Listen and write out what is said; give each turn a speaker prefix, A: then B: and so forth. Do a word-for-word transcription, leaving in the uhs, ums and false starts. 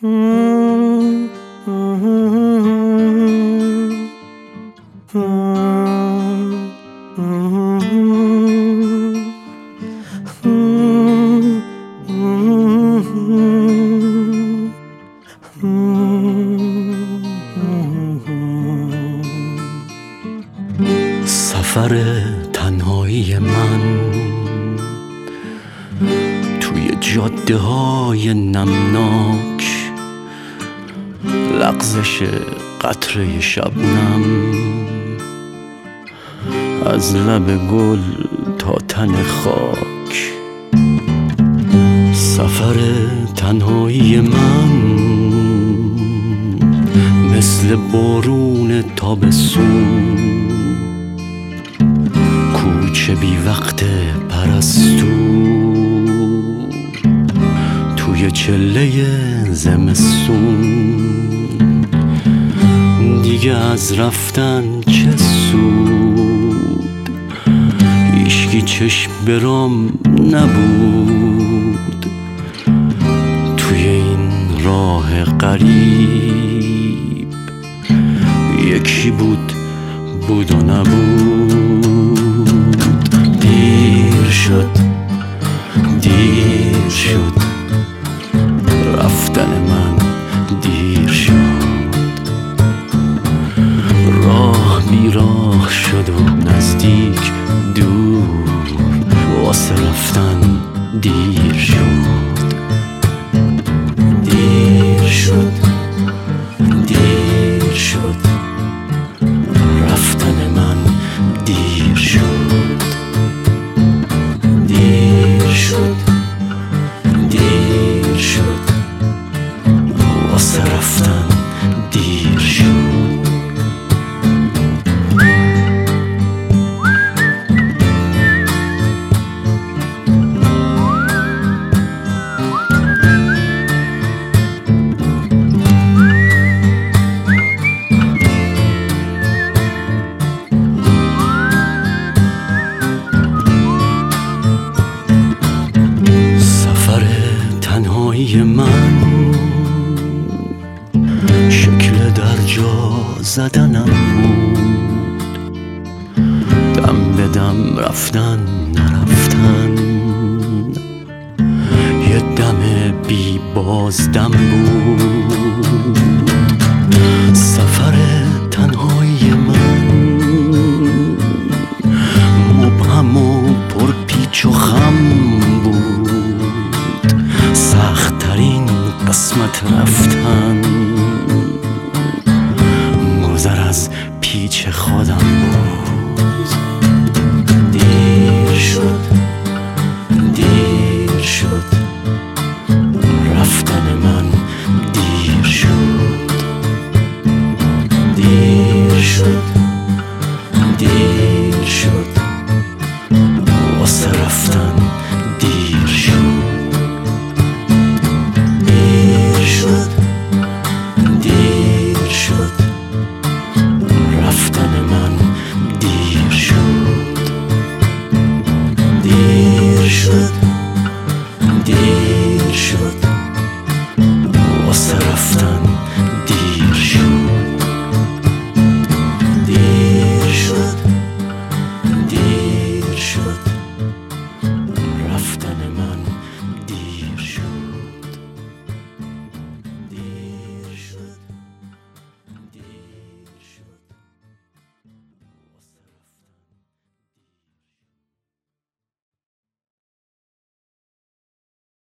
A: سفر تنهایی من توی جاده های نمناک، لغزش قطره شبنم از لب گل تا تن خاک. سفر تنهایی من مثل بارون تابستون، کوچه بی وقت پرستو توی چله زمستون. دیگه از رفتن چه سود، هیچکی چشم برام نبود توی این راه غریب. یکی بود بود و نبود. دیر شد دیر شد رفتن من، دیر شد. راه بی راه شد و نزدیک دور، واسه رفتن دیر شد. دیر شد دیر شد رفتن من، دیر شد. دیر شد دیر شد واسه رفتن دیر شد. تنهایی من شکل در جا زدنم بود، دم به دم رفتن نرفتن. یه دم بی بازدم بود. سفر تنهایی من مبهم و پر پیچ و خم بود. سخت ترین قسمت رفتن گذر از پیچ خودم بود.